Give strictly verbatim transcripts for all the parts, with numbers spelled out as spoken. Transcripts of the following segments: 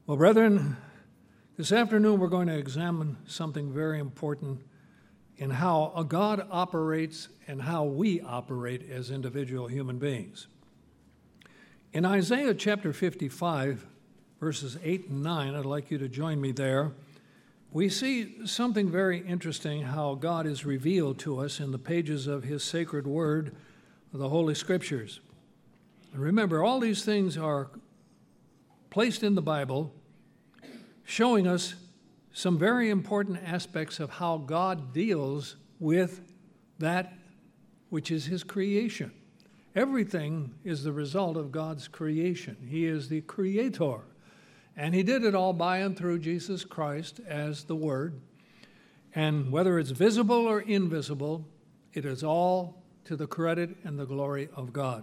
Well, brethren, this afternoon we're going to examine something very important in how a God operates and how we operate as individual human beings. In Isaiah chapter fifty-five, verses eight and nine, I'd like you to join me there. We see something very interesting, how God is revealed to us in the pages of His sacred word, the Holy Scriptures. And remember, all these things are placed in the Bible, showing us some very important aspects of how God deals with that which is His creation. Everything is the result of God's creation. He is the creator. And He did it all by and through Jesus Christ as the Word. And whether it's visible or invisible, it is all to the credit and the glory of God.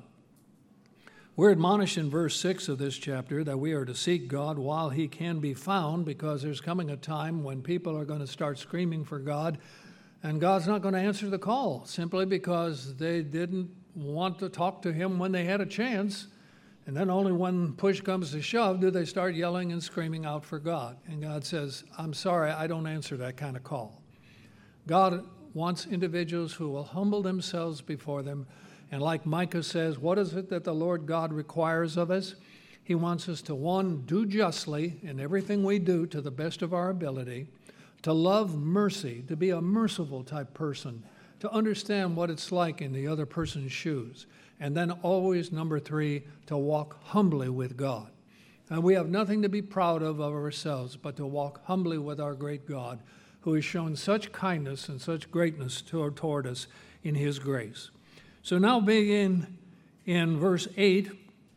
We're admonished in verse six of this chapter that we are to seek God while He can be found, because there's coming a time when people are going to start screaming for God, and God's not going to answer the call simply because they didn't want to talk to Him when they had a chance. And then only when push comes to shove do they start yelling and screaming out for God. And God says, I'm sorry, I don't answer that kind of call. God wants individuals who will humble themselves before them. And like Micah says, what is it that the Lord God requires of us? He wants us to, one, do justly in everything we do to the best of our ability, to love mercy, to be a merciful type person, to understand what it's like in the other person's shoes. And then always, number three, to walk humbly with God. And we have nothing to be proud of of ourselves, but to walk humbly with our great God, who has shown such kindness and such greatness toward, toward us in His grace. So now begin in verse eight,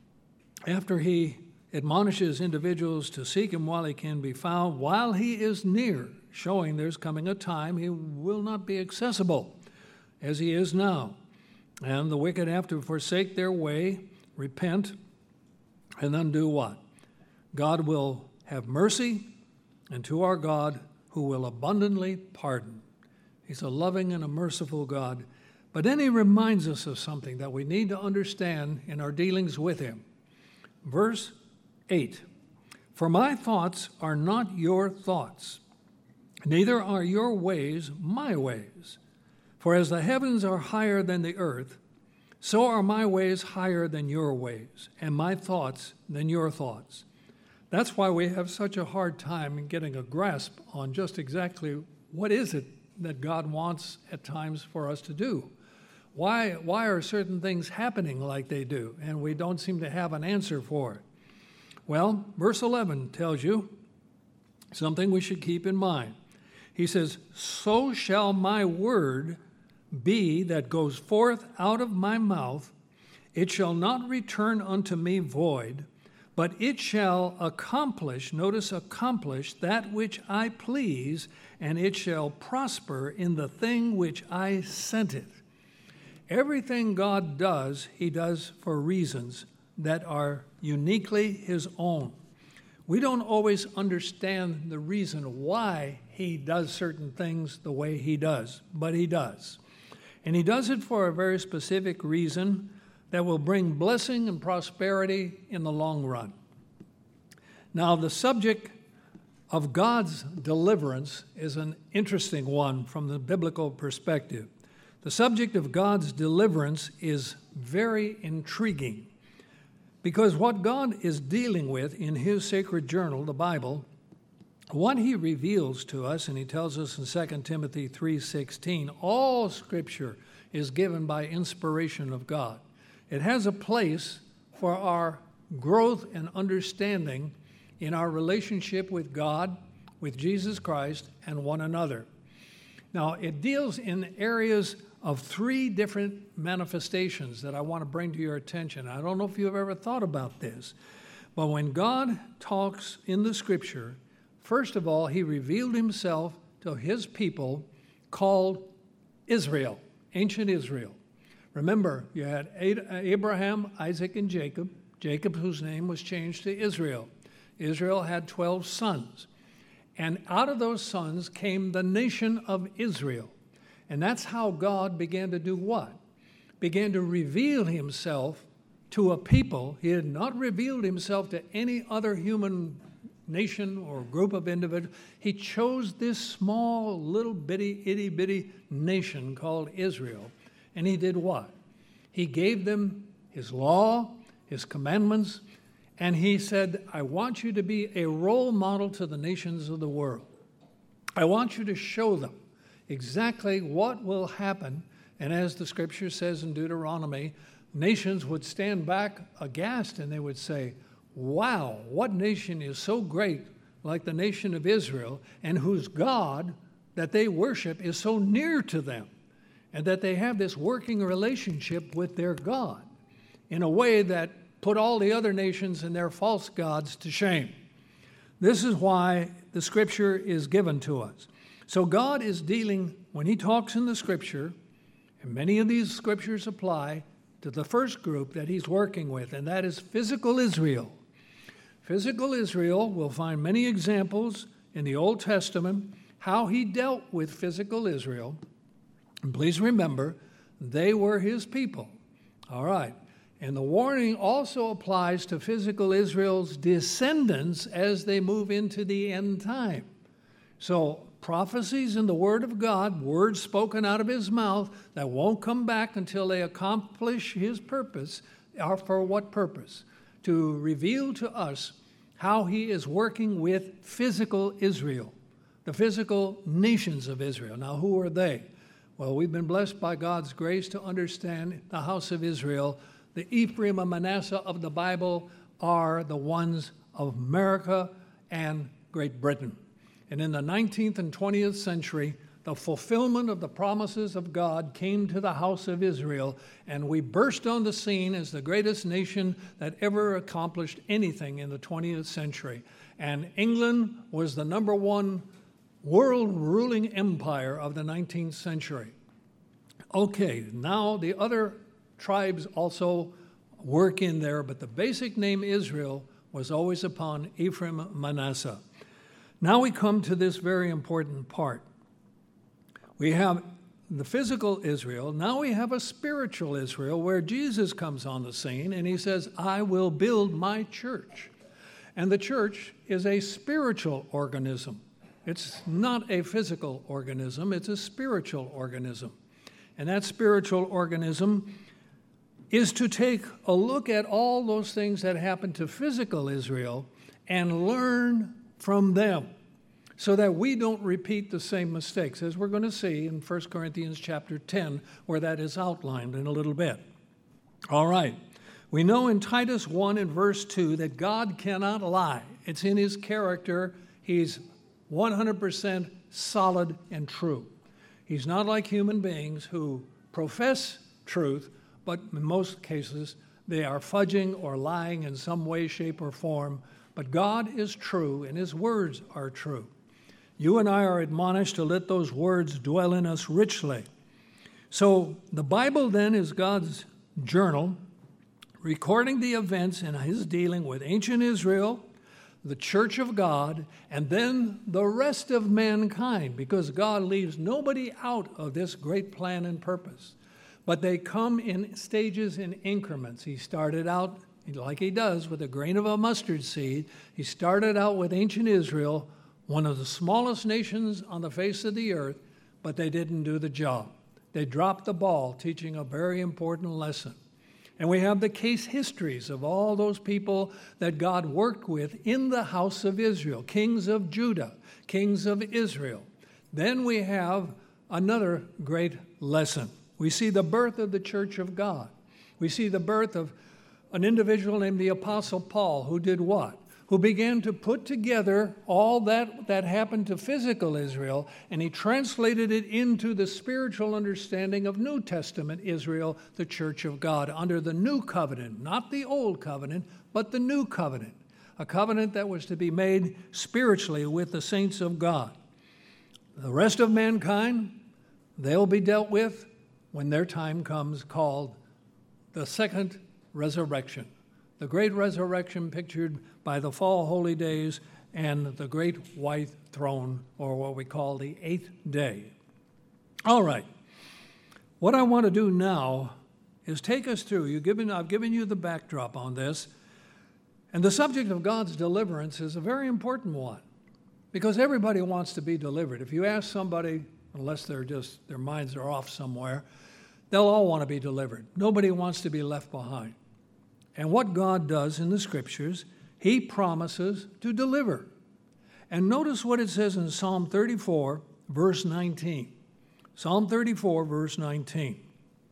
after He admonishes individuals to seek Him while He can be found, while He is near, showing there's coming a time He will not be accessible as He is now. And the wicked have to forsake their way, repent, and then do what? God will have mercy, and to our God, who will abundantly pardon. He's a loving and a merciful God. But then He reminds us of something that we need to understand in our dealings with Him. Verse eight, for my thoughts are not your thoughts, neither are your ways my ways. For as the heavens are higher than the earth, so are my ways higher than your ways, and my thoughts than your thoughts. That's why we have such a hard time in getting a grasp on just exactly what is it that God wants at times for us to do. Why, why are certain things happening like they do, and we don't seem to have an answer for it? Well, verse eleven tells you something we should keep in mind. He says, so shall my word be that goes forth out of my mouth. It shall not return unto me void, but it shall accomplish, notice accomplish, that which I please, and it shall prosper in the thing which I sent it. Everything God does, He does for reasons that are uniquely His own. We don't always understand the reason why He does certain things the way He does, but He does. And He does it for a very specific reason that will bring blessing and prosperity in the long run. Now, the subject of God's deliverance is an interesting one from the biblical perspective. The subject of God's deliverance is very intriguing, because what God is dealing with in His sacred journal, the Bible, what He reveals to us, and He tells us in Second Timothy three sixteen, all Scripture is given by inspiration of God. It has a place for our growth and understanding in our relationship with God, with Jesus Christ, and one another. Now, it deals in areas of three different manifestations that I want to bring to your attention. I don't know if you've ever thought about this, but when God talks in the Scripture, first of all, He revealed Himself to His people called Israel, ancient Israel. Remember, you had Abraham, Isaac, and Jacob. Jacob, whose name was changed to Israel. Israel had twelve sons. And out of those sons came the nation of Israel. And that's how God began to do what? Began to reveal Himself to a people. He had not revealed Himself to any other human nation or group of individuals. He chose this small, little bitty, itty bitty nation called Israel. And he did what? He gave them his law, his commandments, and he said, I want you to be a role model to the nations of the world. I want you to show them exactly what will happen. And as the scripture says in Deuteronomy, nations would stand back aghast and they would say, wow, what nation is so great like the nation of Israel, and whose God that they worship is so near to them, and that they have this working relationship with their God in a way that put all the other nations and their false gods to shame. This is why the scripture is given to us. So God is dealing, when he talks in the scripture, and many of these scriptures apply to the first group that he's working with, and that is physical Israel. Physical Israel, we'll find many examples in the Old Testament how he dealt with physical Israel. And please remember, they were his people. All right. And the warning also applies to physical Israel's descendants as they move into the end time. So prophecies in the Word of God, words spoken out of his mouth that won't come back until they accomplish his purpose, are for what purpose? To reveal to us how he is working with physical Israel, the physical nations of Israel. Now, who are they? Well, we've been blessed by God's grace to understand the house of Israel. The Ephraim and Manasseh of the Bible are the ones of America and Great Britain. And in the nineteenth and twentieth century, the fulfillment of the promises of God came to the house of Israel, and we burst on the scene as the greatest nation that ever accomplished anything in the twentieth century. And England was the number one world ruling empire of the nineteenth century. Okay, now the other tribes also work in there, but the basic name Israel was always upon Ephraim, Manasseh. Now we come to this very important part. We have the physical Israel. Now we have a spiritual Israel where Jesus comes on the scene and he says, I will build my church. And the church is a spiritual organism. It's not a physical organism, it's a spiritual organism. And that spiritual organism is to take a look at all those things that happened to physical Israel and learn from them so that we don't repeat the same mistakes, as we're going to see in First Corinthians chapter ten, where that is outlined in a little bit. All right. We know in Titus one and verse two that God cannot lie. It's in his character. He's one hundred percent solid and true. He's not like human beings who profess truth, but in most cases they are fudging or lying in some way, shape, or form. But God is true, and his words are true. You and I are admonished to let those words dwell in us richly. So the Bible then is God's journal, recording the events in his dealing with ancient Israel, the church of God, and then the rest of mankind, because God leaves nobody out of this great plan and purpose. But they come in stages and increments. He started out, like he does, with a grain of a mustard seed. He started out with ancient Israel, one of the smallest nations on the face of the earth, but they didn't do the job. They dropped the ball, teaching a very important lesson. And we have the case histories of all those people that God worked with in the house of Israel, kings of Judah, kings of Israel. Then we have another great lesson. We see the birth of the church of God. We see the birth of an individual named the Apostle Paul, who did what? Who began to put together all that that happened to physical Israel, and he translated it into the spiritual understanding of New Testament Israel, the church of God, under the new covenant, not the old covenant, but the new covenant, a covenant that was to be made spiritually with the saints of God. The rest of mankind, they'll be dealt with when their time comes, called the second resurrection. The great resurrection pictured by the fall holy days and the great white throne, or what we call the eighth day. All right. What I want to do now is take us through. You've given, I've given you the backdrop on this. And the subject of God's deliverance is a very important one because everybody wants to be delivered. If you ask somebody, unless they're just, their minds are off somewhere, they'll all want to be delivered. Nobody wants to be left behind. And what God does in the Scriptures, He promises to deliver. And notice what it says in Psalm thirty-four, verse nineteen. Psalm thirty-four, verse nineteen.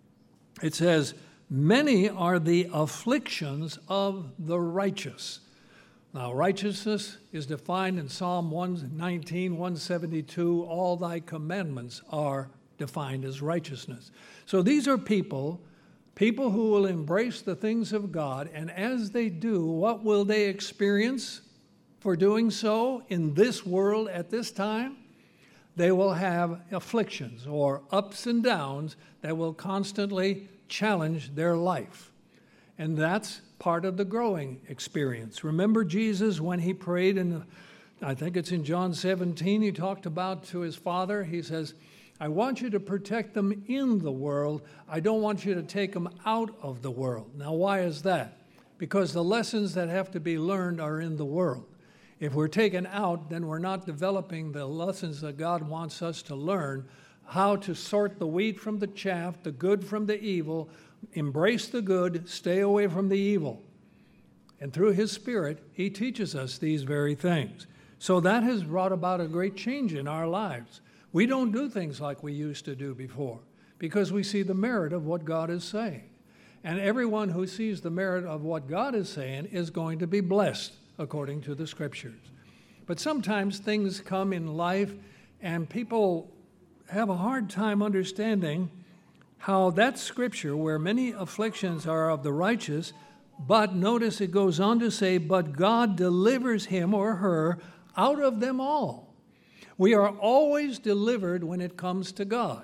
It says, "Many are the afflictions of the righteous." Now, righteousness is defined in Psalm one nineteen, one seventy-two. All thy commandments are defined as righteousness. So these are people, people who will embrace the things of God, and as they do, what will they experience for doing so in this world at this time? They will have afflictions or ups and downs that will constantly challenge their life. And that's part of the growing experience. Remember Jesus when he prayed, in, I think it's in John seventeen, he talked about to his Father, he says, "I want you to protect them in the world. I don't want you to take them out of the world." Now, why is that? Because the lessons that have to be learned are in the world. If we're taken out, then we're not developing the lessons that God wants us to learn, how to sort the wheat from the chaff, the good from the evil, embrace the good, stay away from the evil. And through His Spirit, He teaches us these very things. So that has brought about a great change in our lives. We don't do things like we used to do before because we see the merit of what God is saying. And everyone who sees the merit of what God is saying is going to be blessed according to the Scriptures. But sometimes things come in life and people have a hard time understanding how that Scripture, where many afflictions are of the righteous, but notice it goes on to say, but God delivers him or her out of them all. We are always delivered when it comes to God.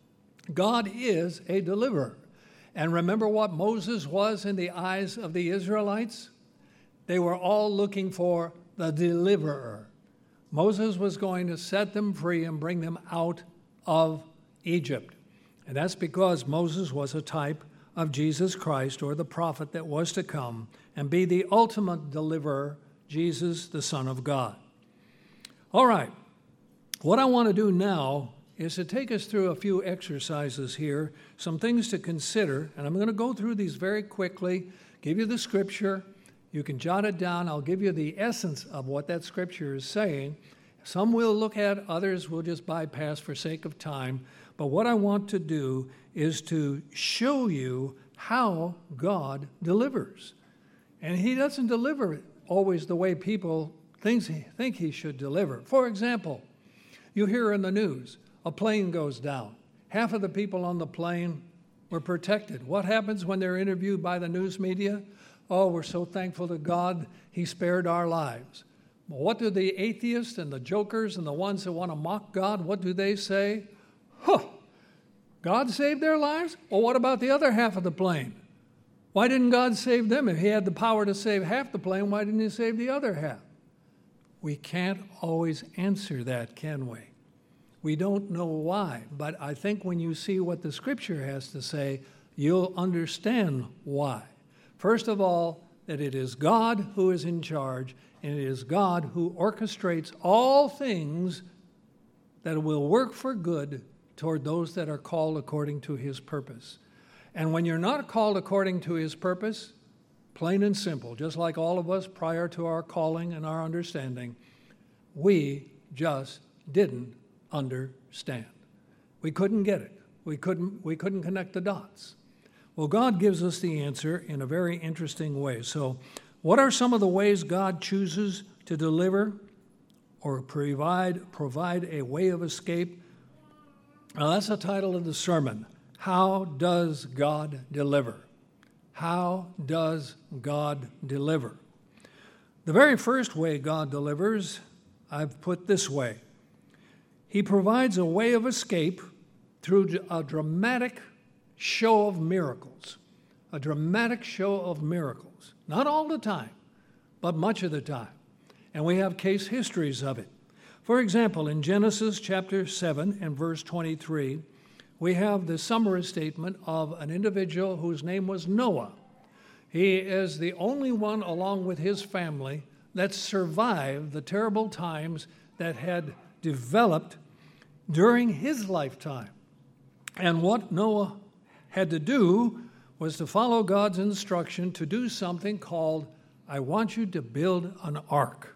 God is a deliverer. And remember what Moses was in the eyes of the Israelites? They were all looking for the deliverer. Moses was going to set them free and bring them out of Egypt. And that's because Moses was a type of Jesus Christ, or the prophet that was to come and be the ultimate deliverer, Jesus, the Son of God. All right. What I want to do now is to take us through a few exercises here, some things to consider, and I'm going to go through these very quickly, give you the Scripture. You can jot it down. I'll give you the essence of what that Scripture is saying. Some we'll look at, others we'll just bypass for sake of time. But what I want to do is to show you how God delivers. And He doesn't deliver always the way people think He should deliver. For example, you hear in the news, a plane goes down. Half of the people on the plane were protected. What happens when they're interviewed by the news media? Oh, we're so thankful to God, He spared our lives. Well, what do the atheists and the jokers and the ones that want to mock God, what do they say? Huh, God saved their lives? Well, what about the other half of the plane? Why didn't God save them? If He had the power to save half the plane, why didn't He save the other half? We can't always answer that, can we? We don't know why, but I think when you see what the Scripture has to say, you'll understand why. First of all, that it is God who is in charge, and it is God who orchestrates all things that will work for good toward those that are called according to His purpose. And when you're not called according to His purpose, plain and simple, just like all of us prior to our calling and our understanding, we just didn't understand. We couldn't get it. We couldn't, we couldn't connect the dots. Well, God gives us the answer in a very interesting way. So, what are some of the ways God chooses to deliver or provide, provide a way of escape? Now, that's the title of the sermon. How does God deliver? How does God deliver? The very first way God delivers, I've put this way. He provides a way of escape through a dramatic show of miracles. A dramatic show of miracles. Not all the time, but much of the time. And we have case histories of it. For example, in Genesis chapter seven and verse twenty-three, we have the summary statement of an individual whose name was Noah. He is the only one, along with his family, that survived the terrible times that had developed during his lifetime. And what Noah had to do was to follow God's instruction to do something called, I want you to build an ark.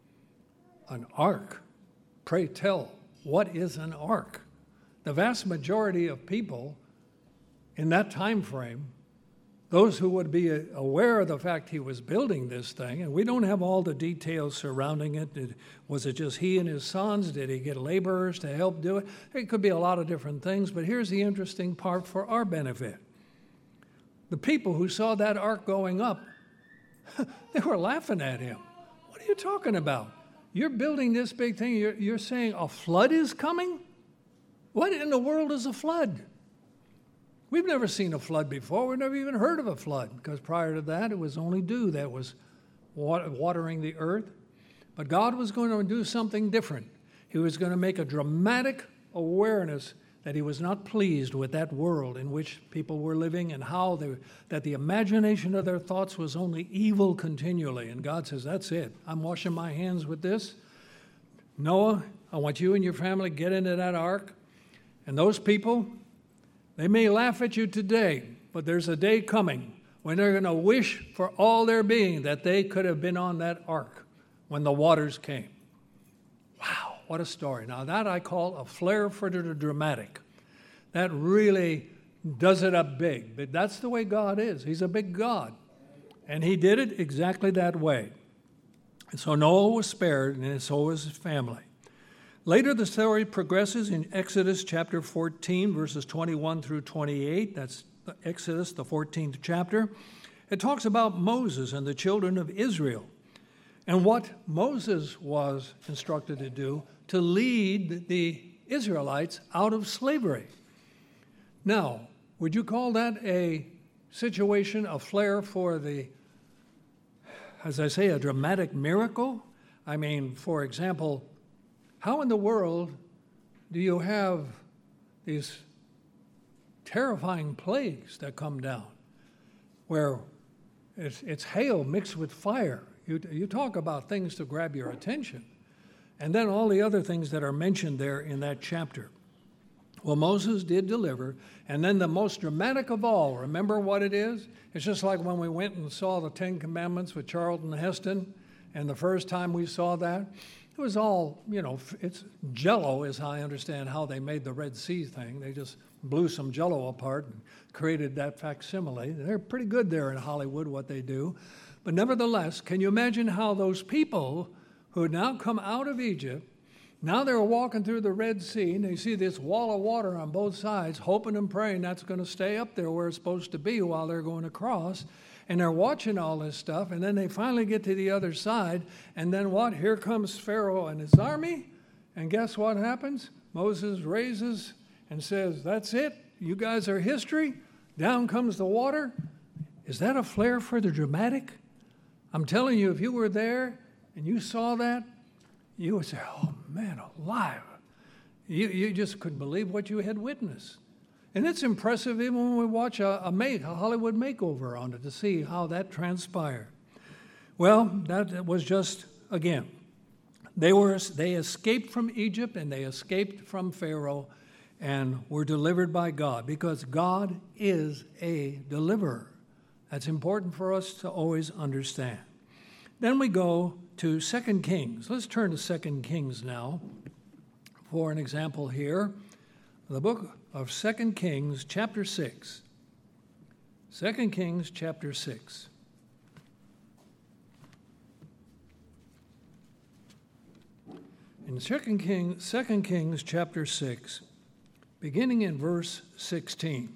An ark? Pray tell, what is an ark? The vast majority of people in that time frame, those who would be aware of the fact he was building this thing, and we don't have all the details surrounding it. Did, was it just he and his sons? Did he get laborers to help do it? It could be a lot of different things, but here's the interesting part for our benefit. The people who saw that ark going up, they were laughing at him. What are you talking about? You're building this big thing. You're, you're saying a flood is coming? What in the world is a flood? We've never seen a flood before. We've never even heard of a flood, because prior to that, it was only dew that was watering the earth. But God was going to do something different. He was going to make a dramatic awareness that he was not pleased with that world in which people were living, and how they, that the imagination of their thoughts was only evil continually. And God says, that's it. I'm washing my hands with this. Noah, I want you and your family to get into that ark. And those people, they may laugh at you today, but there's a day coming when they're going to wish for all their being that they could have been on that ark when the waters came. Wow, what a story. Now that I call a flair for the dramatic. That really does it up big. But that's the way God is. He's a big God. And he did it exactly that way. And so Noah was spared, and so was his family. Later, the story progresses in Exodus chapter fourteen, verses twenty-one through twenty-eight. That's Exodus, the fourteenth chapter. It talks about Moses and the children of Israel and what Moses was instructed to do to lead the Israelites out of slavery. Now, would you call that a situation, a flair for the, as I say, a dramatic miracle? I mean, for example, how in the world do you have these terrifying plagues that come down where it's, it's hail mixed with fire? You, you talk about things to grab your attention. And then all the other things that are mentioned there in that chapter. Well, Moses did deliver. And then the most dramatic of all, remember what it is? It's just like when we went and saw the Ten Commandments with Charlton Heston. And the first time we saw that, it was all, you know, it's Jell-O is how I understand how they made the Red Sea thing. They just blew some Jell-O apart and created that facsimile. They're pretty good there in Hollywood, what they do. But nevertheless, can you imagine how those people who had now come out of Egypt, now they're walking through the Red Sea, and they see this wall of water on both sides, hoping and praying that's going to stay up there where it's supposed to be while they're going across. And they're watching all this stuff, and then they finally get to the other side, and then what? Here comes Pharaoh and his army, and guess what happens? Moses raises and says, that's it, you guys are history. Down comes the water. Is that a flair for the dramatic? I'm telling you, if you were there and you saw that, you would say, oh man, alive. You, you just couldn't believe what you had witnessed. And it's impressive even when we watch a, a, make, a Hollywood makeover on it to see how that transpired. Well, that was just, again, they were they escaped from Egypt and they escaped from Pharaoh and were delivered by God, because God is a deliverer. That's important for us to always understand. Then we go to Second Kings. Let's turn to Second Kings now for an example here. The book of Second Kings, chapter six. Second Kings, chapter six. In Second Kings, Second Kings, chapter six, beginning in verse sixteen.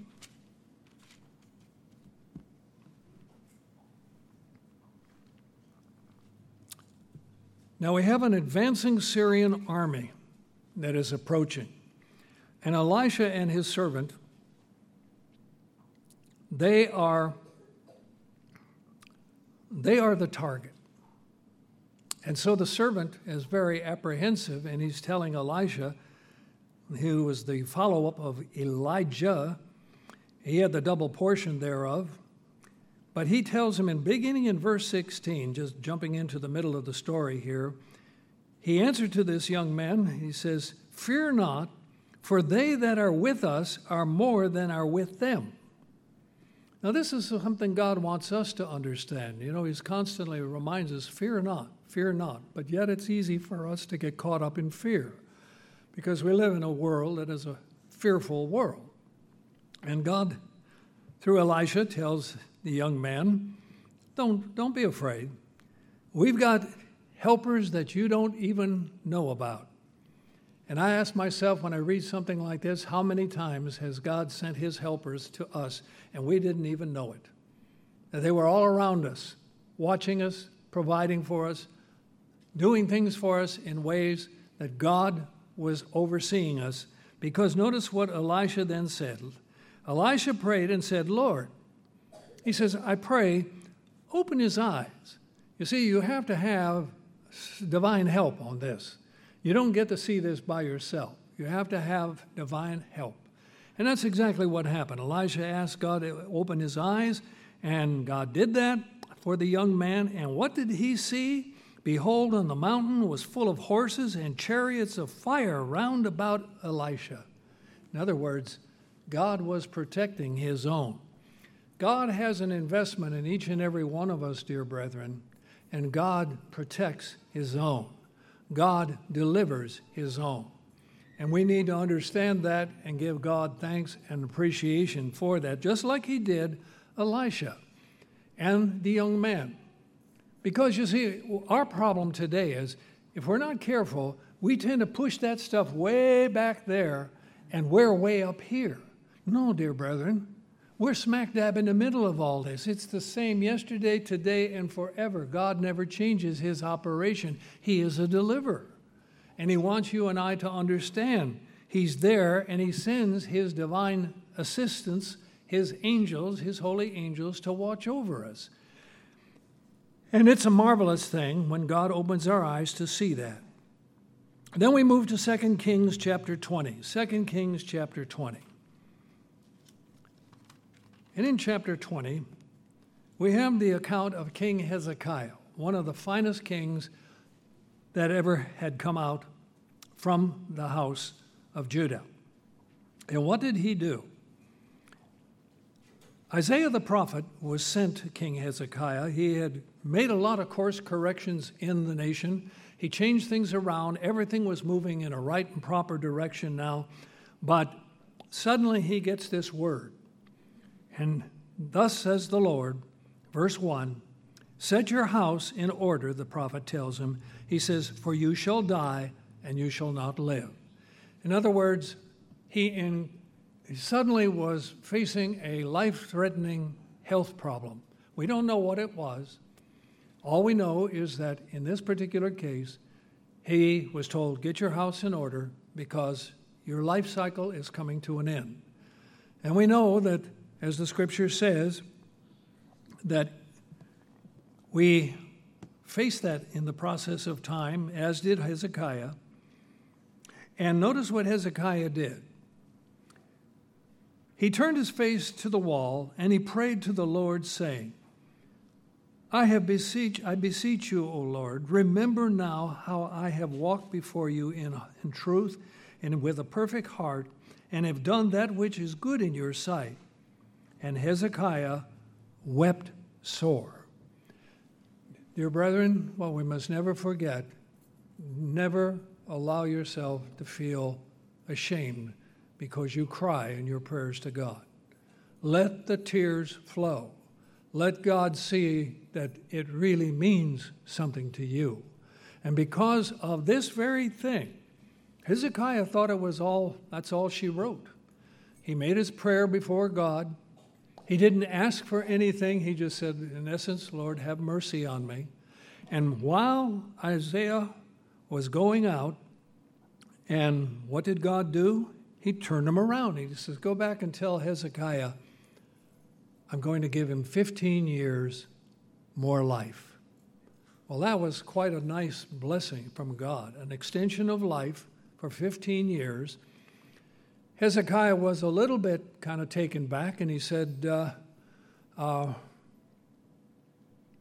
Now we have an advancing Syrian army that is approaching. And Elisha and his servant, they are, they are the target. And so the servant is very apprehensive, and he's telling Elisha, who was the follow-up of Elijah, he had the double portion thereof, But he tells him, in beginning in verse sixteen, just jumping into the middle of the story here, he answered to this young man, he says, "Fear not, for they that are with us are more than are with them." Now, this is something God wants us to understand. You know, he's constantly reminds us, fear not, fear not. But yet it's easy for us to get caught up in fear because we live in a world that is a fearful world. And God, through Elisha, tells the young man, don't, don't be afraid. We've got helpers that you don't even know about. And I ask myself when I read something like this, how many times has God sent his helpers to us and we didn't even know it? That they were all around us, watching us, providing for us, doing things for us in ways that God was overseeing us. Because notice what Elisha then said. Elisha prayed and said, "Lord," he says, "I pray, open his eyes." You see, you have to have divine help on this. You don't get to see this by yourself. You have to have divine help. And that's exactly what happened. Elisha asked God to open his eyes, and God did that for the young man. And what did he see? Behold, on the mountain was full of horses and chariots of fire round about Elisha. In other words, God was protecting his own. God has an investment in each and every one of us, dear brethren, and God protects his own. God delivers his own. And we need to understand that and give God thanks and appreciation for that, just like he did Elisha and the young man. Because you see, our problem today is if we're not careful, we tend to push that stuff way back there and we're way up here. No, dear brethren, we're smack dab in the middle of all this. It's the same yesterday, today, and forever. God never changes his operation. He is a deliverer. And he wants you and I to understand he's there and he sends his divine assistants, his angels, his holy angels to watch over us. And it's a marvelous thing when God opens our eyes to see that. Then we move to Second Kings chapter twenty. Second Kings chapter twenty. And in chapter twenty, we have the account of King Hezekiah, one of the finest kings that ever had come out from the house of Judah. And what did he do? Isaiah the prophet was sent to King Hezekiah. He had made a lot of course corrections in the nation. He changed things around. Everything was moving in a right and proper direction now. But suddenly he gets this word. And thus says the Lord, verse one, "Set your house in order," the prophet tells him. He says, "For you shall die, and you shall not live." In other words, he, in, he suddenly was facing a life-threatening health problem. We don't know what it was. All we know is that in this particular case, he was told, get your house in order because your life cycle is coming to an end. And we know that, as the scripture says, that we face that in the process of time, as did Hezekiah. And notice what Hezekiah did. He turned his face to the wall, and he prayed to the Lord, saying, I have beseech, I beseech you, O Lord, remember now how I have walked before you in, in truth and with a perfect heart, and have done that which is good in your sight. And Hezekiah wept sore. Dear brethren, well, we must never forget, never allow yourself to feel ashamed because you cry in your prayers to God. Let the tears flow. Let God see that it really means something to you. And because of this very thing, Hezekiah thought it was all, that's all she wrote. He made his prayer before God. He didn't ask for anything. He just said, in essence, Lord, have mercy on me. And while Isaiah was going out, and what did God do? He turned him around. He says, go back and tell Hezekiah, I'm going to give him fifteen years more life. Well, that was quite a nice blessing from God, an extension of life for fifteen years. Hezekiah was a little bit kind of taken back, and he said, uh, uh,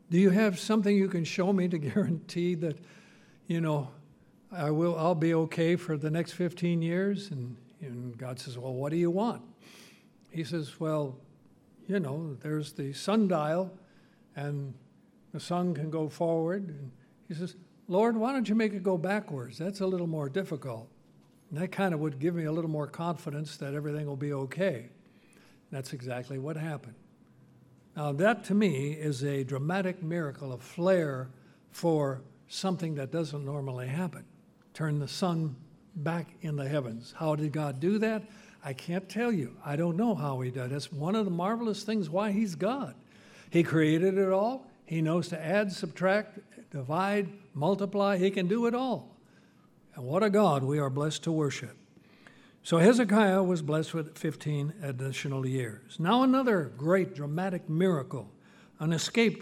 Do you have something you can show me to guarantee that, you know, I will, I'll be okay for the next fifteen years? And, and God says, well, what do you want? He says, well, you know, there's the sundial, and the sun can go forward. And he says, Lord, why don't you make it go backwards? That's a little more difficult. And that kind of would give me a little more confidence that everything will be okay. That's exactly what happened. Now, that to me is a dramatic miracle, a flair for something that doesn't normally happen. Turn the sun back in the heavens. How did God do that? I can't tell you. I don't know how he did. That's one of the marvelous things why he's God. He created it all. He knows to add, subtract, divide, multiply. He can do it all. And what a God we are blessed to worship. So Hezekiah was blessed with fifteen additional years. Now another great dramatic miracle, an escape,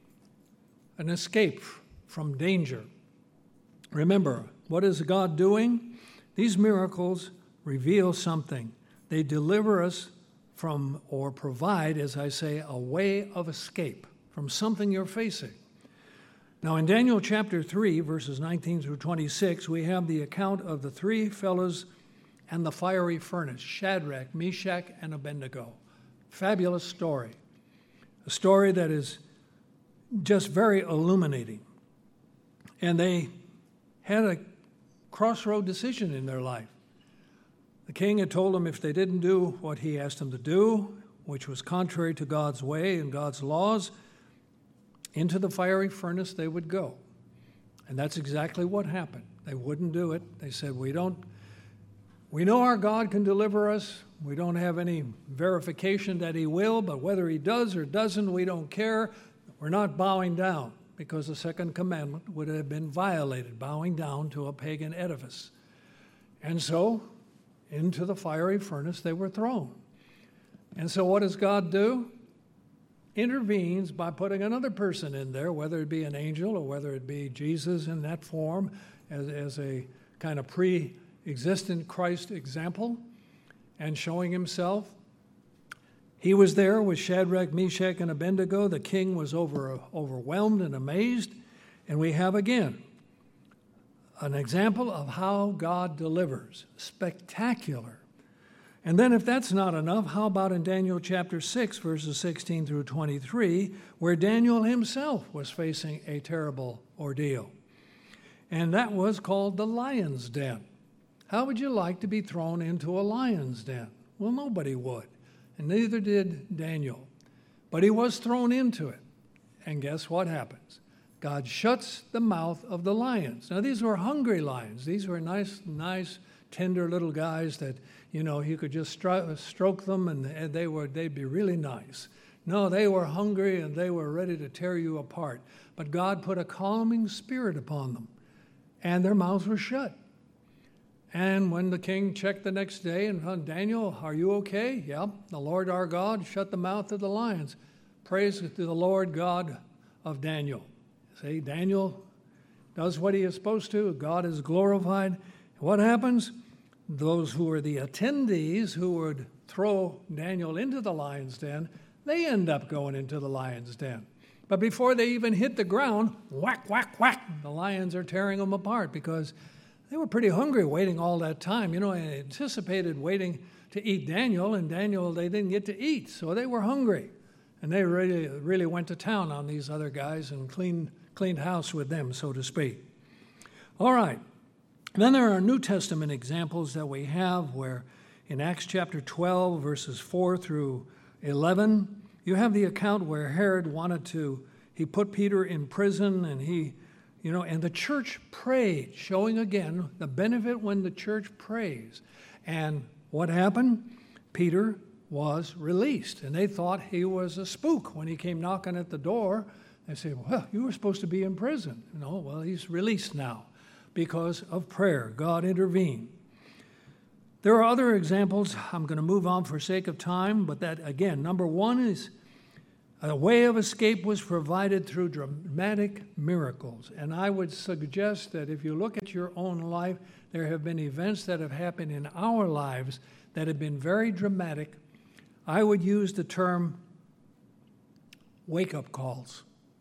an escape from danger. Remember, what is God doing? These miracles reveal something. They deliver us from, or provide, as I say, a way of escape from something you're facing. Now in Daniel chapter three, verses nineteen through twenty-six, we have the account of the three fellows and the fiery furnace, Shadrach, Meshach, and Abednego. Fabulous story. A story that is just very illuminating. And they had a crossroad decision in their life. The king had told them if they didn't do what he asked them to do, which was contrary to God's way and God's laws, into the fiery furnace they would go. And that's exactly what happened. They wouldn't do it. They said, we don't, we know our God can deliver us. We don't have any verification that he will, but whether he does or doesn't, we don't care. We're not bowing down, because the second commandment would have been violated, bowing down to a pagan edifice. And so, into the fiery furnace they were thrown. And so what does God do? Intervenes by putting another person in there, whether it be an angel or whether it be Jesus in that form as, as a kind of pre-existent Christ example, and showing himself. He was there with Shadrach, Meshach, and Abednego. The king was over, overwhelmed and amazed. And we have again an example of how God delivers. Spectacular. And then if that's not enough, how about in Daniel chapter six, verses sixteen through twenty-three, where Daniel himself was facing a terrible ordeal. And that was called the lion's den. How would you like to be thrown into a lion's den? Well, nobody would. And neither did Daniel. But he was thrown into it. And guess what happens? God shuts the mouth of the lions. Now, these were hungry lions. These were nice, nice, tender little guys that, you know, you could just stro- stroke them and they were, they'd be really nice. No, they were hungry and they were ready to tear you apart. But God put a calming spirit upon them, and their mouths were shut. And when the king checked the next day and found, Daniel, are you okay? Yeah, the Lord our God shut the mouth of the lions. Praise to the Lord God of Daniel. See, Daniel does what he is supposed to. God is glorified. What happens? Those who were the attendees who would throw Daniel into the lion's den, they end up going into the lion's den. But before they even hit the ground, whack, whack, whack, the lions are tearing them apart because they were pretty hungry waiting all that time. You know, I anticipated waiting to eat Daniel, and Daniel, they didn't get to eat, so they were hungry. And they really, really went to town on these other guys and cleaned, cleaned house with them, so to speak. All right. Then there are New Testament examples that we have where in Acts chapter twelve, verses four through eleven, you have the account where Herod wanted to, he put Peter in prison, and he, you know, and the church prayed, showing again the benefit when the church prays. And what happened? Peter was released, and they thought he was a spook when he came knocking at the door. They said, well, you were supposed to be in prison. No, well, he's released now because of prayer. God intervened. There are other examples. I'm going to move on for sake of time, but that, again, number one is a way of escape was provided through dramatic miracles. And I would suggest that if you look at your own life, there have been events that have happened in our lives that have been very dramatic. I would use the term wake-up calls.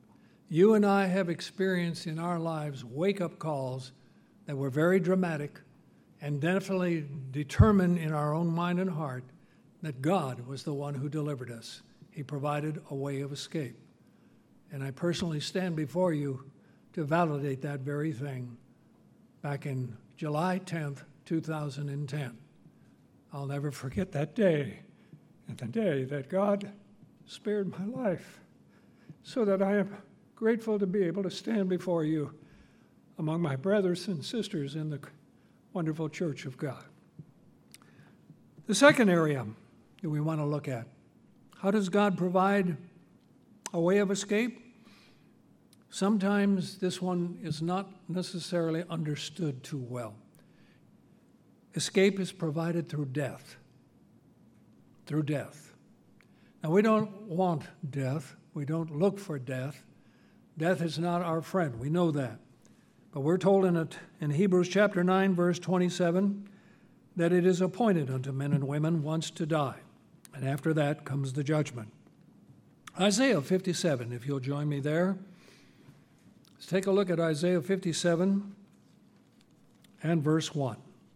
You and I have experienced in our lives wake-up calls that were very dramatic and definitely determined in our own mind and heart that God was the one who delivered us. He provided a way of escape. And I personally stand before you to validate that very thing back in July tenth, two thousand ten. I'll never forget that day, and the day that God spared my life, so that I am grateful to be able to stand before you among my brothers and sisters in the wonderful church of God. The second area that we want to look at, how does God provide a way of escape? Sometimes this one is not necessarily understood too well. Escape is provided through death. Through death. Now, we don't want death. We don't look for death. Death is not our friend. We know that. But we're told in it in Hebrews chapter nine, verse twenty-seven, that it is appointed unto men and women once to die. And after that comes the judgment. Isaiah fifty-seven, if you'll join me there. Let's take a look at Isaiah fifty-seven and verse one.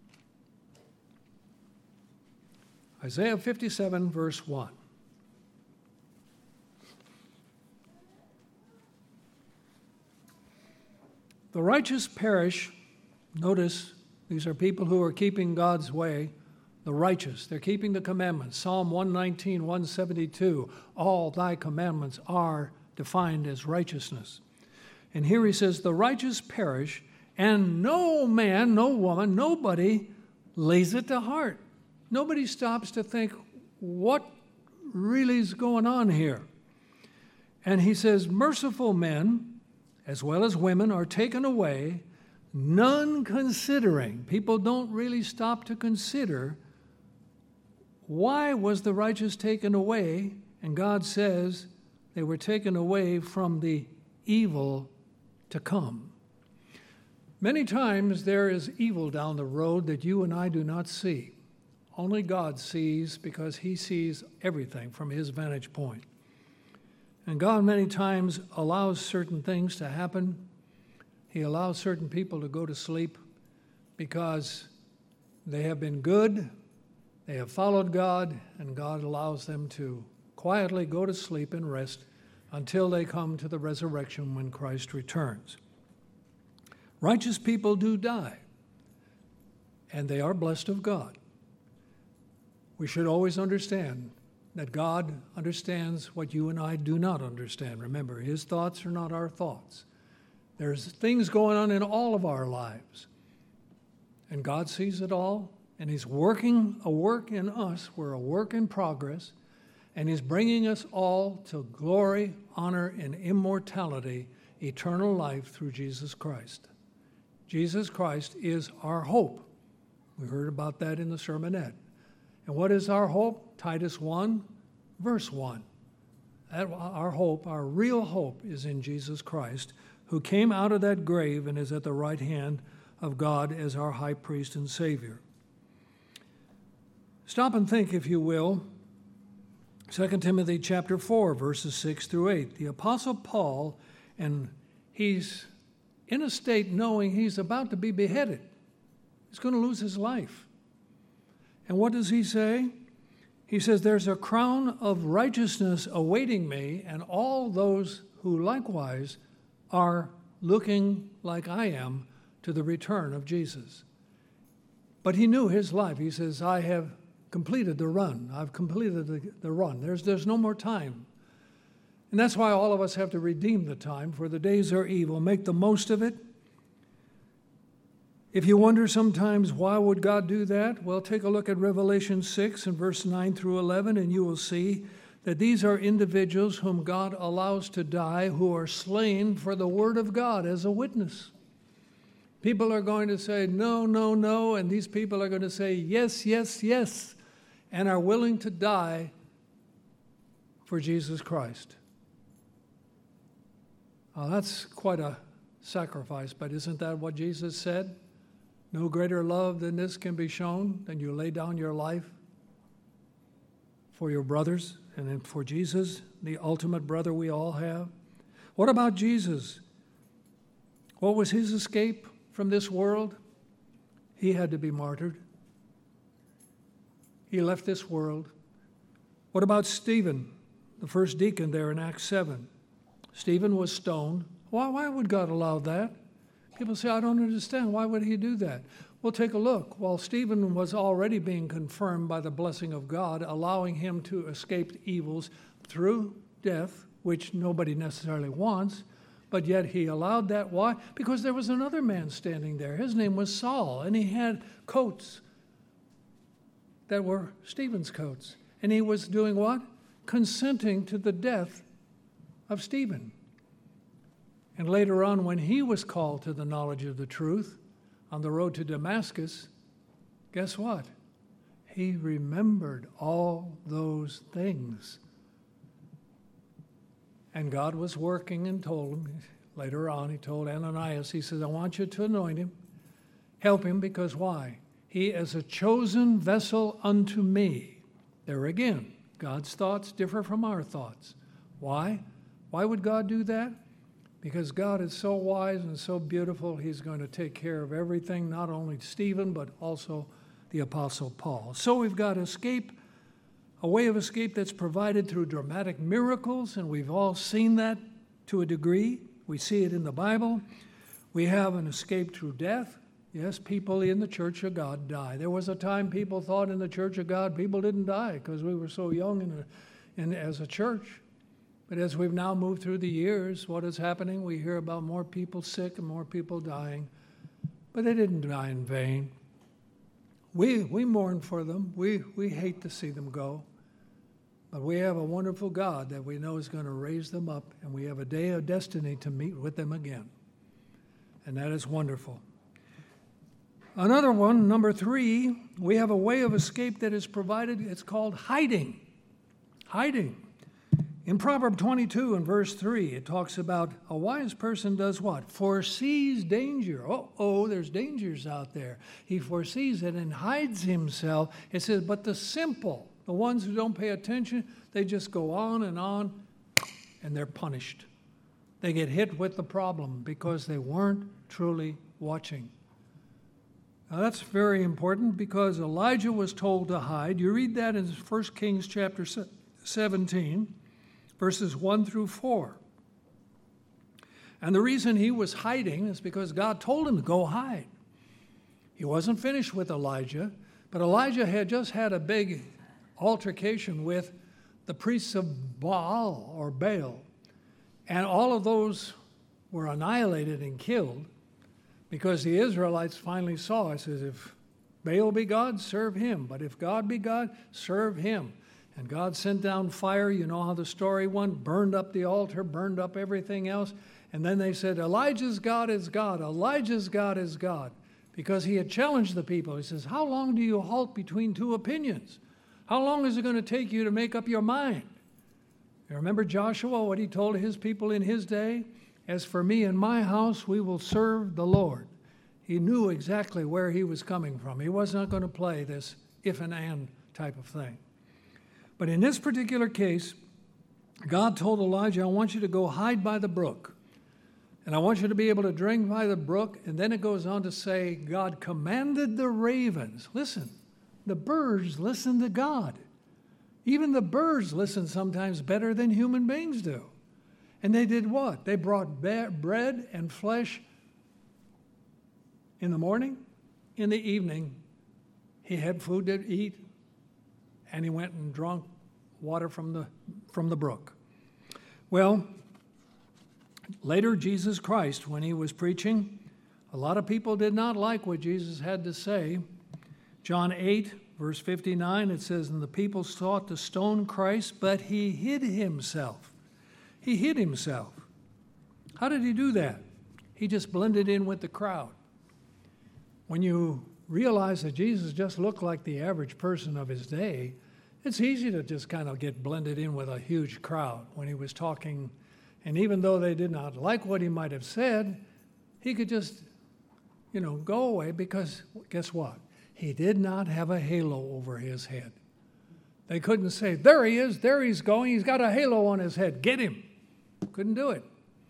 Isaiah fifty-seven, verse one. The righteous perish. Notice, these are people who are keeping God's way. The righteous, they're keeping the commandments. Psalm one nineteen, one seventy-two, all thy commandments are defined as righteousness. And here he says, the righteous perish, and no man, no woman, nobody lays it to heart. Nobody stops to think, what really is going on here? And he says, merciful men, as well as women, are taken away, none considering. People don't really stop to consider, why was the righteous taken away? And God says they were taken away from the evil to come. Many times there is evil down the road that you and I do not see. Only God sees, because he sees everything from his vantage point. And God many times allows certain things to happen. He allows certain people to go to sleep because they have been good, they have followed God, and God allows them to quietly go to sleep and rest until they come to the resurrection when Christ returns. Righteous people do die, and they are blessed of God. We should always understand that God understands what you and I do not understand. Remember, his thoughts are not our thoughts. There's things going on in all of our lives, and God sees it all, and he's working a work in us. We're a work in progress, and he's bringing us all to glory, honor, and immortality, eternal life through Jesus Christ. Jesus Christ is our hope. We heard about that in the sermonette. And what is our hope? Titus one, verse one. That our hope, our real hope, is in Jesus Christ, who came out of that grave and is at the right hand of God as our high priest and Savior. Stop and think, if you will. Second Timothy chapter four, verses six through eight. The Apostle Paul, and he's in a state knowing he's about to be beheaded. He's going to lose his life. And what does he say? He says, there's a crown of righteousness awaiting me, and all those who likewise are looking like I am to the return of Jesus. But he knew his life. He says, I have completed the run. I've completed the, the run. There's, there's no more time. And that's why all of us have to redeem the time, for the days are evil. Make the most of it. If you wonder sometimes why would God do that, well, take a look at Revelation six and verse nine through eleven, and you will see that these are individuals whom God allows to die who are slain for the word of God as a witness. People are going to say, no, no, no, and these people are going to say, yes, yes, yes, and are willing to die for Jesus Christ. Well, that's quite a sacrifice, but isn't that what Jesus said? No greater love than this can be shown, than you lay down your life for your brothers and then for Jesus, the ultimate brother we all have. What about Jesus? What was his escape from this world? He had to be martyred. He left this world. What about Stephen, the first deacon there in Acts seven? Stephen was stoned. Why, why would God allow that? People say, I don't understand. Why would he do that? Well, take a look. While Stephen was already being confirmed by the blessing of God, allowing him to escape evils through death, which nobody necessarily wants, but yet he allowed that. Why? Because there was another man standing there. His name was Saul, and he had coats that were Stephen's coats. And he was doing what? Consenting to the death of Stephen. And later on, when he was called to the knowledge of the truth on the road to Damascus, guess what? He remembered all those things. And God was working and told him, later on, he told Ananias, he says, I want you to anoint him, help him, because why? He is a chosen vessel unto me. There again, God's thoughts differ from our thoughts. Why? Why would God do that? Because God is so wise and so beautiful, he's going to take care of everything, not only Stephen, but also the Apostle Paul. So we've got escape, a way of escape that's provided through dramatic miracles, and we've all seen that to a degree. We see it in the Bible. We have an escape through death. Yes, people in the Church of God die. There was a time people thought in the Church of God people didn't die because we were so young in, a, in as a church. But as we've now moved through the years, what is happening? We hear about more people sick and more people dying. But they didn't die in vain. We we mourn for them. We, we hate to see them go. But we have a wonderful God that we know is going to raise them up, and we have a day of destiny to meet with them again. And that is wonderful. Another one, number three, we have a way of escape that is provided. It's called hiding. Hiding. In Proverbs twenty-two and verse three, it talks about a wise person does what? Foresees danger. Oh, oh, there's dangers out there. He foresees it and hides himself. It says, but the simple, the ones who don't pay attention, they just go on and on, and they're punished. They get hit with the problem because they weren't truly watching. Now that's very important because Elijah was told to hide. You read that in First Kings chapter seventeen, verses one through four. And the reason he was hiding is because God told him to go hide. He wasn't finished with Elijah, but Elijah had just had a big altercation with the priests of Baal or Baal. And all of those were annihilated and killed. Because the Israelites finally saw, it says, if Baal be God, serve him. But if God be God, serve him. And God sent down fire. You know how the story went. Burned up the altar, burned up everything else. And then they said, Elijah's God is God. Elijah's God is God. Because he had challenged the people. He says, how long do you halt between two opinions? How long is it going to take you to make up your mind? You remember Joshua, what he told his people in his day? As for me and my house, we will serve the Lord. He knew exactly where he was coming from. He was not going to play this if and and type of thing. But in this particular case, God told Elijah, I want you to go hide by the brook. And I want you to be able to drink by the brook. And then it goes on to say, God commanded the ravens. Listen, the birds listen to God. Even the birds listen sometimes better than human beings do. And they did what? They brought bread and flesh in the morning. In the evening, he had food to eat, and he went and drank water from the, from the brook. Well, later, Jesus Christ, when he was preaching, a lot of people did not like what Jesus had to say. John eight, verse fifty-nine, it says, and the people sought to stone Christ, but he hid himself. He hid himself. How did he do that? He just blended in with the crowd. When you realize that Jesus just looked like the average person of his day, it's easy to just kind of get blended in with a huge crowd when he was talking. And even though they did not like what he might have said, he could just, you know, go away because guess what? He did not have a halo over his head. They couldn't say, there he is, there he's going, he's got a halo on his head, get him. Couldn't do it.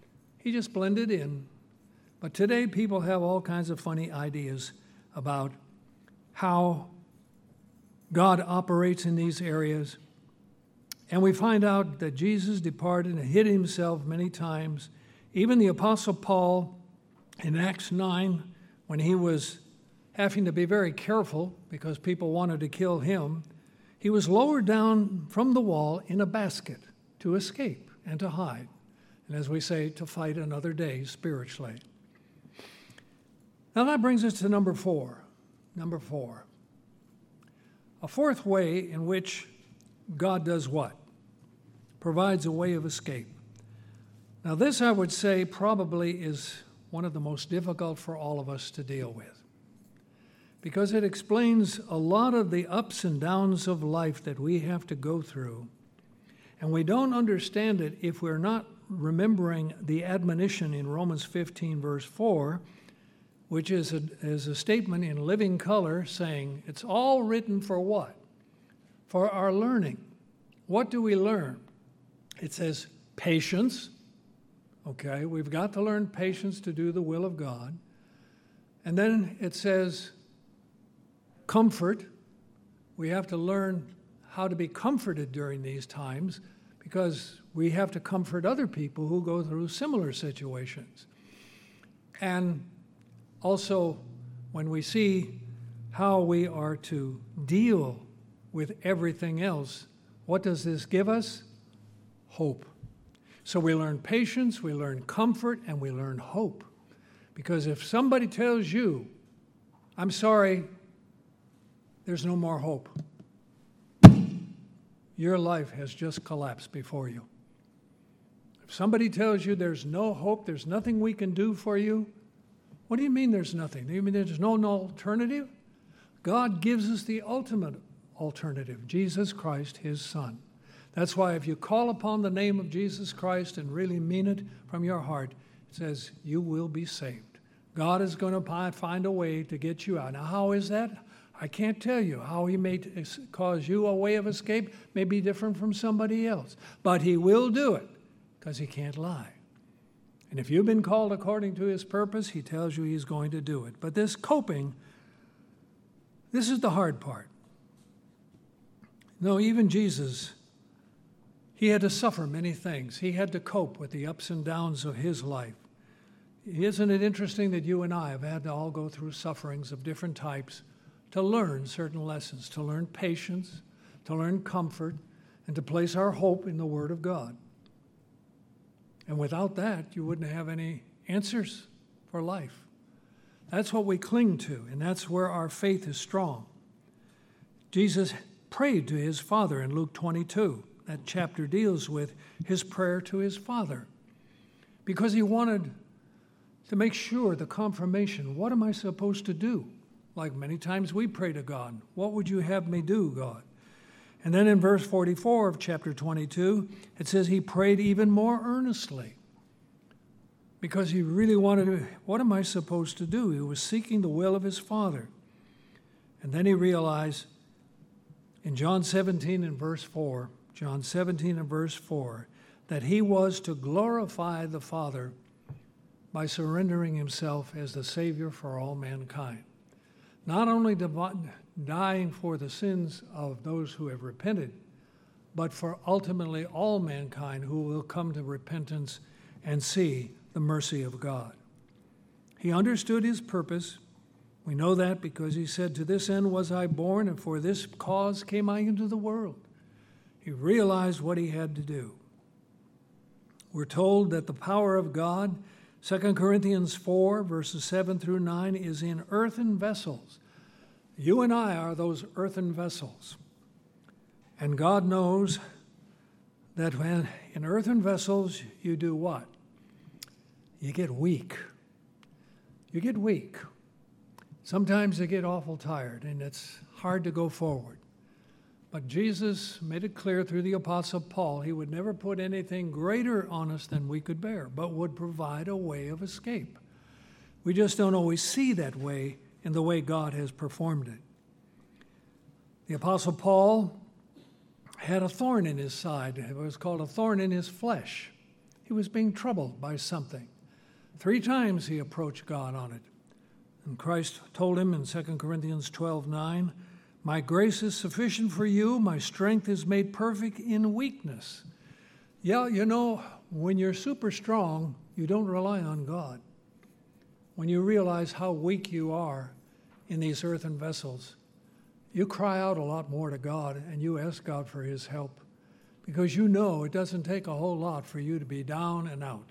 He just blended in. But today people have all kinds of funny ideas about how God operates in these areas. And we find out that Jesus departed and hid himself many times. Even the Apostle Paul in Acts nine, when he was having to be very careful because people wanted to kill him, he was lowered down from the wall in a basket to escape and to hide. And as we say, to fight another day spiritually. Now that brings us to number four. Number four. A fourth way in which God does what? Provides a way of escape. Now this, I would say, probably is one of the most difficult for all of us to deal with, because it explains a lot of the ups and downs of life that we have to go through. And we don't understand it if we're not remembering the admonition in Romans fifteen, verse four, which is a, is a statement in living color saying, it's all written for what? For our learning. What do we learn? It says patience. Okay, we've got to learn patience to do the will of God. And then it says comfort. We have to learn how to be comforted during these times, because we have to comfort other people who go through similar situations. And also, when we see how we are to deal with everything else, what does this give us? Hope. So we learn patience, we learn comfort, and we learn hope. Because if somebody tells you, I'm sorry, there's no more hope, your life has just collapsed before you. If somebody tells you there's no hope, there's nothing we can do for you, what do you mean there's nothing? Do you mean there's no, no alternative? God gives us the ultimate alternative, Jesus Christ, his Son. That's why if you call upon the name of Jesus Christ and really mean it from your heart, it says you will be saved. God is going to find a way to get you out. Now, how is that? I can't tell you. How he may cause you a way of escape may be different from somebody else. But he will do it, because he can't lie. And if you've been called according to his purpose, he tells you he's going to do it. But this coping, this is the hard part. No, even Jesus, he had to suffer many things. He had to cope with the ups and downs of his life. Isn't it interesting that you and I have had to all go through sufferings of different types to learn certain lessons, to learn patience, to learn comfort, and to place our hope in the Word of God. And without that, you wouldn't have any answers for life. That's what we cling to, and that's where our faith is strong. Jesus prayed to his Father in Luke twenty-two. That chapter deals with his prayer to his Father, because he wanted to make sure the confirmation, what am I supposed to do? Like many times we pray to God, what would you have me do, God? And then in verse forty-four of chapter twenty-two, it says he prayed even more earnestly, because he really wanted to, what am I supposed to do? He was seeking the will of his Father. And then he realized in John seventeen and verse four, John seventeen and verse four, that he was to glorify the Father by surrendering himself as the Savior for all mankind. Not only dying for the sins of those who have repented, but for ultimately all mankind who will come to repentance and see the mercy of God. He understood his purpose. We know that because he said, to this end was I born, and for this cause came I into the world. He realized what he had to do. We're told that the power of God, Second Corinthians four, verses seven through nine, is in earthen vessels. You and I are those earthen vessels. And God knows that when in earthen vessels, you do what? You get weak. You get weak. Sometimes you get awful tired, and it's hard to go forward. But Jesus made it clear through the Apostle Paul, he would never put anything greater on us than we could bear, but would provide a way of escape. We just don't always see that way in the way God has performed it. The Apostle Paul had a thorn in his side. It was called a thorn in his flesh. He was being troubled by something. Three times he approached God on it. And Christ told him in Second Corinthians twelve nine, "My grace is sufficient for you. My strength is made perfect in weakness." Yeah, you know, when you're super strong, you don't rely on God. When you realize how weak you are in these earthen vessels, you cry out a lot more to God and you ask God for his help, because you know it doesn't take a whole lot for you to be down and out.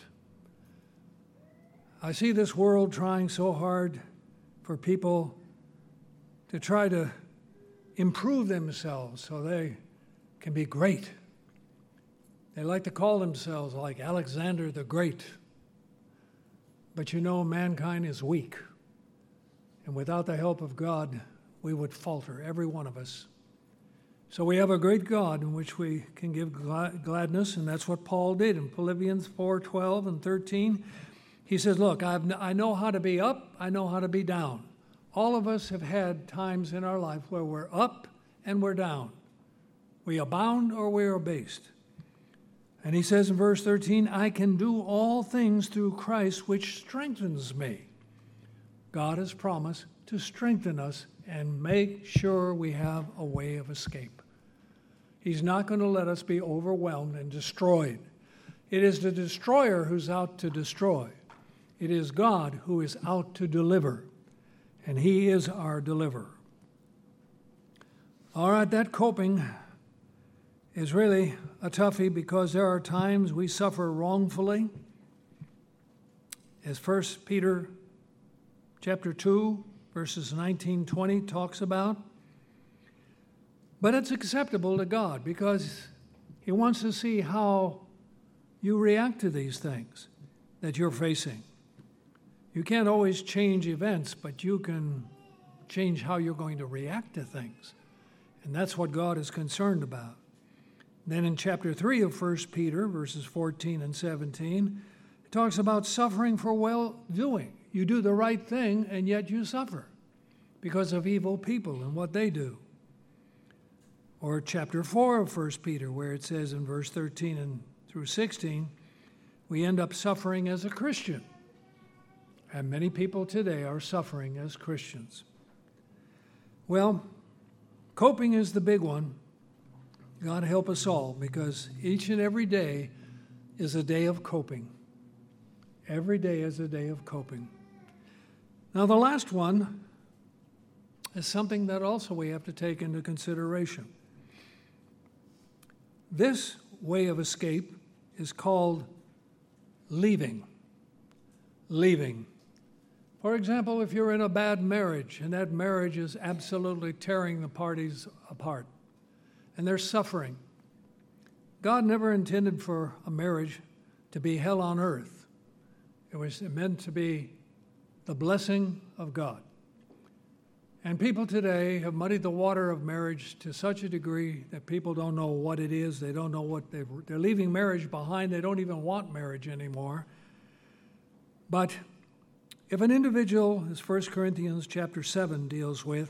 I see this world trying so hard for people to try to improve themselves so they can be great. They like to call themselves like Alexander the Great. But you know, mankind is weak. And without the help of God, we would falter, every one of us. So we have a great God in which we can give gladness, and that's what Paul did in Philippians four twelve and thirteen. He says, look, I've, I know how to be up, I know how to be down. All of us have had times in our life where we're up and we're down. We abound or we are abased. And he says in verse thirteen, I can do all things through Christ, which strengthens me. God has promised to strengthen us and make sure we have a way of escape. He's not going to let us be overwhelmed and destroyed. It is the destroyer who's out to destroy. It is God who is out to deliver, and he is our deliverer. All right, that coping is really a toughie, because there are times we suffer wrongfully. As First Peter chapter two, verses nineteen twenty talks about. But it's acceptable to God because he wants to see how you react to these things that you're facing. You can't always change events, but you can change how you're going to react to things. And that's what God is concerned about. Then in chapter three of First Peter, verses fourteen and seventeen, it talks about suffering for well-doing. You do the right thing, and yet you suffer because of evil people and what they do. Or chapter four of First Peter, where it says in verse thirteen and through sixteen, we end up suffering as a Christian. And many people today are suffering as Christians. Well, coping is the big one. God help us all, because each and every day is a day of coping. Every day is a day of coping. Now, the last one is something that also we have to take into consideration. This way of escape is called leaving. Leaving. For example, if you're in a bad marriage and that marriage is absolutely tearing the parties apart and they're suffering, God never intended for a marriage to be hell on earth. It was meant to be the blessing of God. And people today have muddied the water of marriage to such a degree that people don't know what it is. They don't know what they've, they're leaving marriage behind. They don't even want marriage anymore. But if an individual, as First Corinthians chapter seven deals with,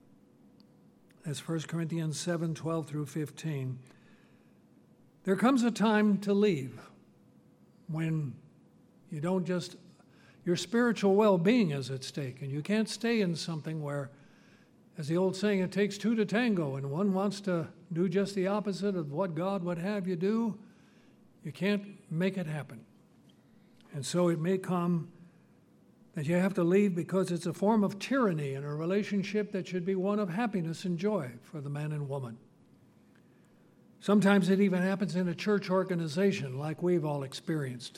that's First Corinthians seven, twelve through fifteen, there comes a time to leave when you don't just, your spiritual well-being is at stake, and you can't stay in something where, as the old saying, it takes two to tango, and one wants to do just the opposite of what God would have you do. You can't make it happen. And so it may come that you have to leave because it's a form of tyranny in a relationship that should be one of happiness and joy for the man and woman. Sometimes it even happens in a church organization like we've all experienced.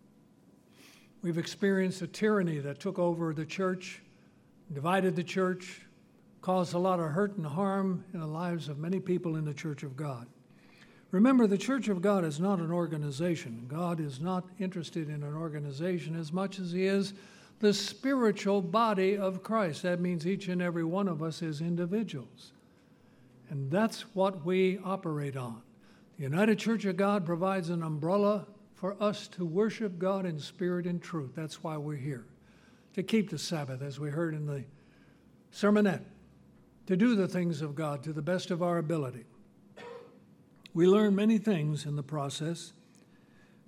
We've experienced a tyranny that took over the church, divided the church, caused a lot of hurt and harm in the lives of many people in the Church of God. Remember, the Church of God is not an organization. God is not interested in an organization as much as he is the spiritual body of Christ. That means each and every one of us is individuals. And that's what we operate on. The United Church of God provides an umbrella for us to worship God in spirit and truth. That's why we're here. To keep the Sabbath, as we heard in the sermonette. To do the things of God to the best of our ability. We learn many things in the process.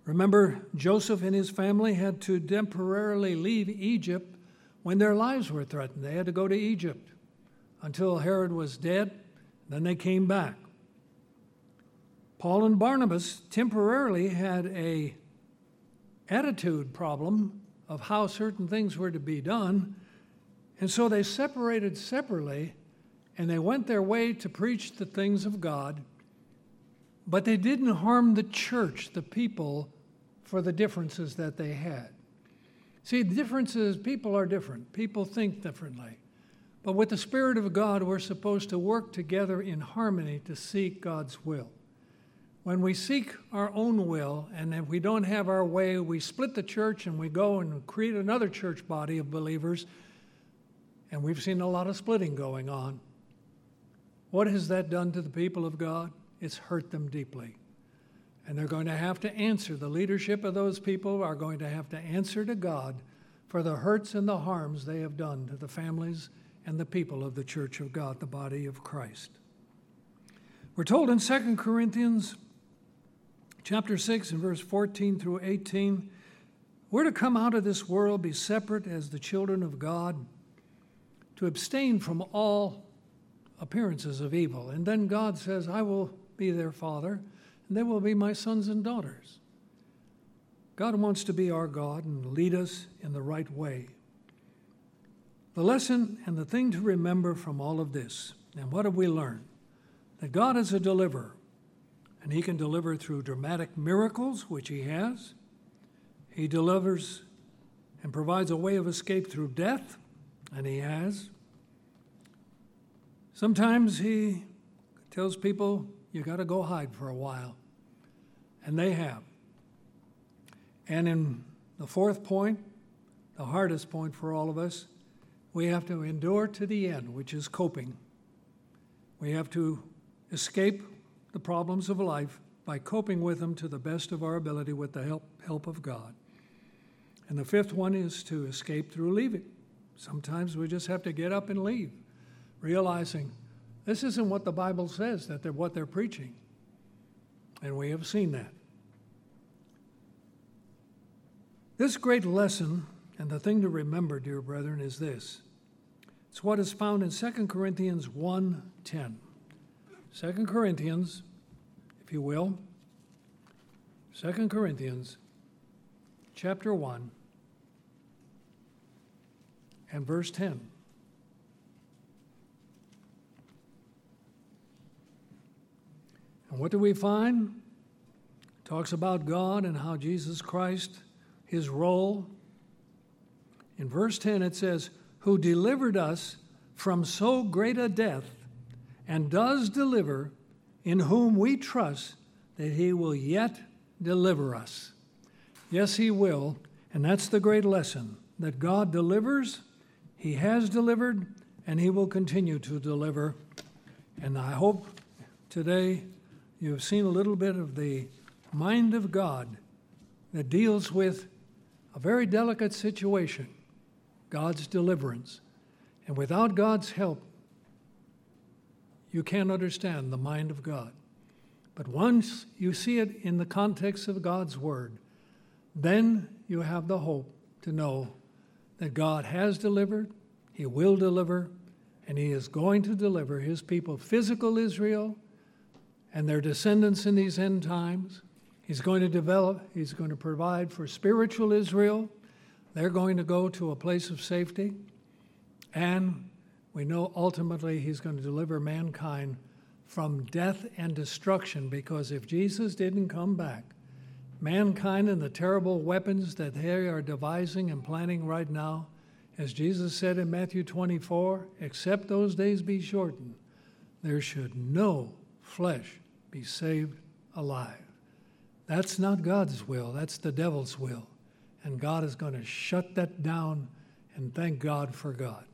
Remember, Joseph and his family had to temporarily leave Egypt when their lives were threatened. They had to go to Egypt until Herod was dead. Then they came back. Paul and Barnabas temporarily had a attitude problem of how certain things were to be done, and so they separated separately, and they went their way to preach the things of God, but they didn't harm the church, the people, for the differences that they had. See, the differences, people are different. People think differently. But with the Spirit of God, we're supposed to work together in harmony to seek God's will. When we seek our own will, and if we don't have our way, we split the church and we go and create another church body of believers, and we've seen a lot of splitting going on. What has that done to the people of God? It's hurt them deeply. And they're going to have to answer. The leadership of those people are going to have to answer to God for the hurts and the harms they have done to the families and the people of the church of God, the body of Christ. We're told in Second Corinthians chapter six and verse fourteen through eighteen, we're to come out of this world, be separate as the children of God, to abstain from all appearances of evil. And then God says, I will be their father, and they will be my sons and daughters. God wants to be our God and lead us in the right way. The lesson and the thing to remember from all of this, and what have we learned? That God is a deliverer, and he can deliver through dramatic miracles, which he has. He delivers and provides a way of escape through death, and he has. Sometimes he tells people, you got to go hide for a while, and they have. And in the fourth point, the hardest point for all of us, we have to endure to the end, which is coping. We have to escape the problems of life by coping with them to the best of our ability with the help, help of God. And the fifth one is to escape through leaving. Sometimes we just have to get up and leave, realizing this isn't what the Bible says, that they're what they're preaching. And we have seen that. This great lesson, and the thing to remember, dear brethren, is this. It's what is found in Second Corinthians one ten. Second Corinthians, if you will, Second Corinthians chapter one and verse ten. And what do we find? It talks about God and how Jesus Christ, his role. In verse ten it says, who delivered us from so great a death, and does deliver, in whom we trust that he will yet deliver us. Yes, he will, and that's the great lesson, that God delivers, he has delivered, and he will continue to deliver. And I hope today you've seen a little bit of the mind of God that deals with a very delicate situation, God's deliverance. And without God's help, you can't understand the mind of God. But once you see it in the context of God's word, then you have the hope to know that God has delivered, he will deliver, and he is going to deliver his people, physical Israel, and their descendants in these end times. He's going to develop, he's going to provide for spiritual Israel. They're going to go to a place of safety. And we know ultimately he's going to deliver mankind from death and destruction, because if Jesus didn't come back, mankind and the terrible weapons that they are devising and planning right now, as Jesus said in Matthew twenty-four, except those days be shortened, there should no flesh be saved alive. That's not God's will, that's the devil's will. And God is going to shut that down, and thank God for God.